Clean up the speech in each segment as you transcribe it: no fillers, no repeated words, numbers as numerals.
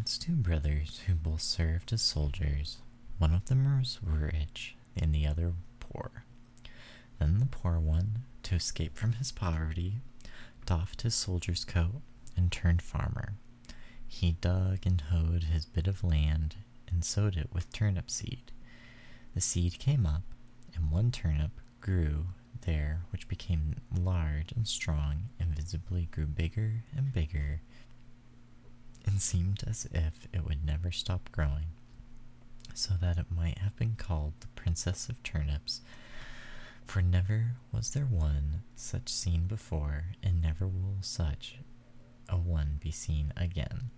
once two brothers who both served as soldiers. One of them was rich and the other poor. Then the poor one, to escape from his poverty, doffed his soldier's coat and turned farmer. He dug and hoed his bit of land and sowed it with turnip seed. The seed came up, and one turnip grew there which became large and strong and visibly grew bigger and bigger and seemed as if it would never stop growing, so that it might have been called the Princess of Turnips, for never was there one such seen before, and never will such a one be seen again.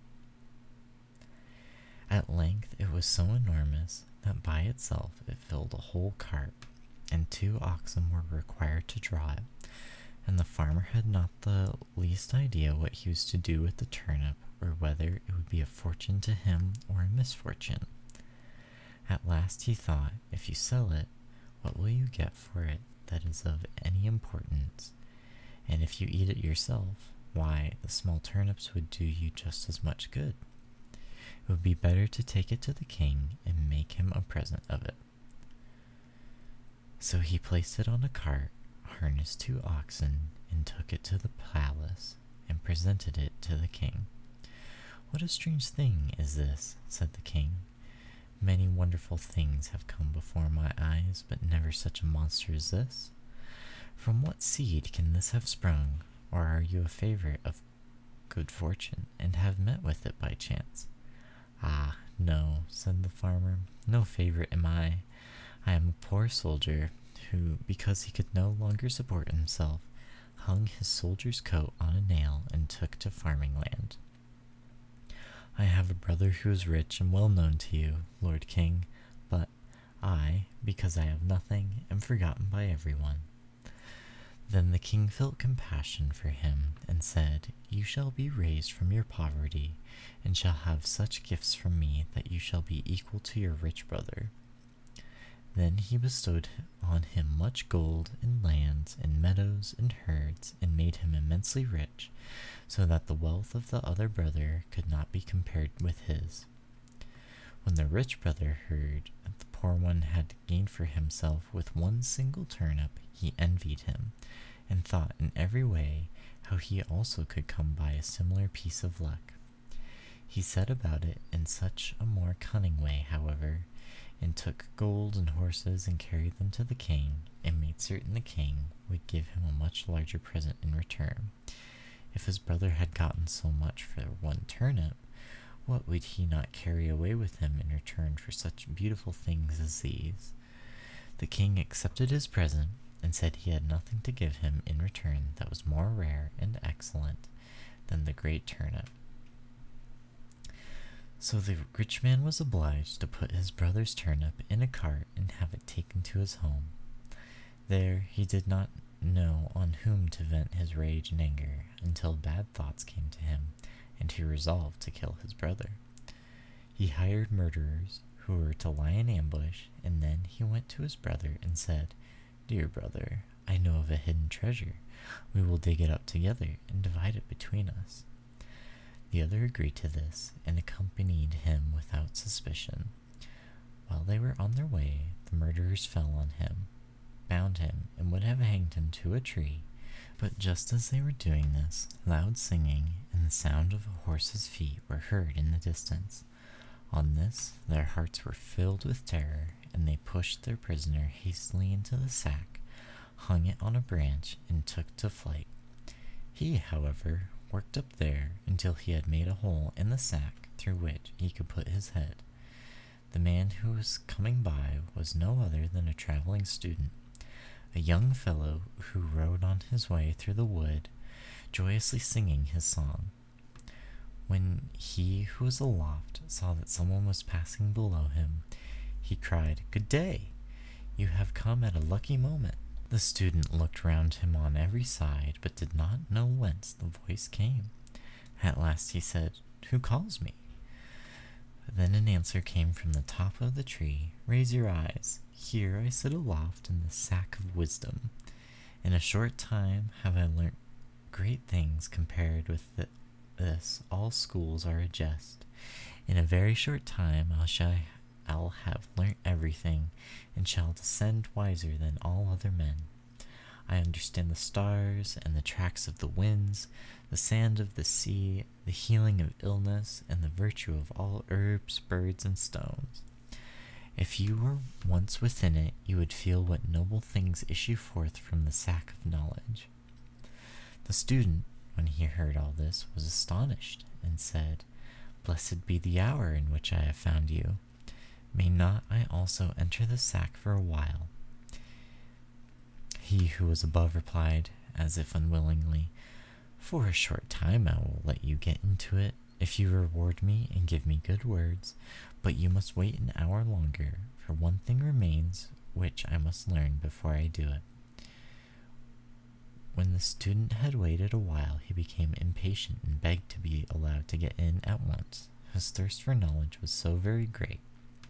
At length it was so enormous that by itself it filled a whole cart, and 2 oxen were required to draw it, and the farmer had not the least idea what he was to do with the turnip, or whether it would be a fortune to him or a misfortune. At last he thought, if you sell it, what will you get for it that is of any importance? And if you eat it yourself, why, the small turnips would do you just as much good. It would be better to take it to the king and make him a present of it. So he placed it on a cart, harnessed 2 oxen, and took it to the palace, and presented it to the king. "What a strange thing is this," said the king. "Many wonderful things have come before my eyes, but never such a monster as this. From what seed can this have sprung, or are you a favorite of good fortune, and have met with it by chance?" "Ah, no," said the farmer, "no favorite am I. I am a poor soldier, who, because he could no longer support himself, hung his soldier's coat on a nail and took to farming land. I have a brother who is rich and well known to you, Lord King, but I, because I have nothing, am forgotten by everyone." Then the king felt compassion for him, and said, "You shall be raised from your poverty, and shall have such gifts from me that you shall be equal to your rich brother." Then he bestowed on him much gold, and lands, and meadows, and herds, and made him immensely rich, so that the wealth of the other brother could not be compared with his. When the rich brother heard that the poor one had gained for himself with one single turnip, he envied him, and thought in every way how he also could come by a similar piece of luck. He set about it in such a more cunning way, however, and took gold and horses and carried them to the king, and made certain the king would give him a much larger present in return. If his brother had gotten so much for one turnip, what would he not carry away with him in return for such beautiful things as these? The king accepted his present, and said he had nothing to give him in return that was more rare and excellent than the great turnip. So the rich man was obliged to put his brother's turnip in a cart and have it taken to his home. There he did not know on whom to vent his rage and anger, until bad thoughts came to him, and he resolved to kill his brother. He hired murderers who were to lie in ambush, and then he went to his brother and said, "Dear brother, I know of a hidden treasure. We will dig it up together and divide it between us." The other agreed to this, and accompanied him without suspicion. While they were on their way, the murderers fell on him, bound him, and would have hanged him to a tree, but just as they were doing this, loud singing and the sound of a horse's feet were heard in the distance. On this, their hearts were filled with terror, and they pushed their prisoner hastily into the sack, hung it on a branch, and took to flight. He, however, worked up there until he had made a hole in the sack through which he could put his head. The man who was coming by was no other than a traveling student, a young fellow who rode on his way through the wood, joyously singing his song. When he who was aloft saw that someone was passing below him, he cried, "Good day! You have come at a lucky moment." The student looked round him on every side, but did not know whence the voice came. At last he said, "Who calls me?" Then an answer came from the top of the tree, "Raise your eyes. Here I sit aloft in the sack of wisdom. In a short time have I learnt great things. Compared with this, all schools are a jest. In a very short time I'll have learnt everything, and shall descend wiser than all other men. I understand the stars and the tracks of the winds, the sand of the sea, the healing of illness, and the virtue of all herbs, birds, and stones. If you were once within it, you would feel what noble things issue forth from the sack of knowledge. The student, when he heard all this, was astonished, and said, Blessed be the hour in which I have found you. May not I also enter the sack for a while? He who was above replied, as if unwillingly, For a short time I will let you get into it, if you reward me and give me good words, but you must wait an hour longer, for one thing remains which I must learn before I do it. When the student had waited a while, he became impatient and begged to be allowed to get in at once. His thirst for knowledge was so very great.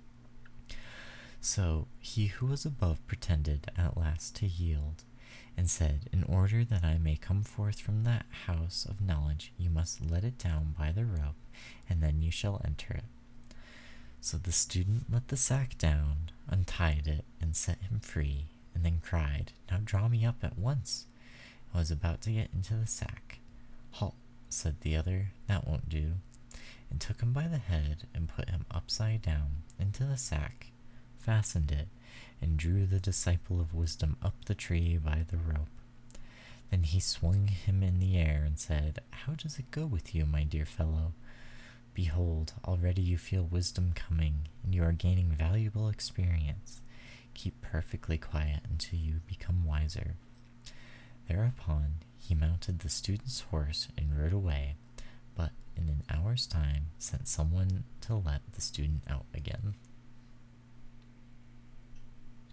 So he who was above pretended at last to yield, and said, In order that I may come forth from that house of knowledge, you must let it down by the rope, and then you shall enter it. So the student let the sack down, untied it, and set him free, and then cried, Now draw me up at once. I was about to get into the sack. Halt, said the other, that won't do, and took him by the head and put him upside down into the sack, fastened it, and drew the disciple of wisdom up the tree by the rope. Then he swung him in the air and said, How does it go with you, my dear fellow? Behold, already you feel wisdom coming, and you are gaining valuable experience. Keep perfectly quiet until you become wiser. Thereupon he mounted the student's horse and rode away, but in an hour's time sent someone to let the student out again.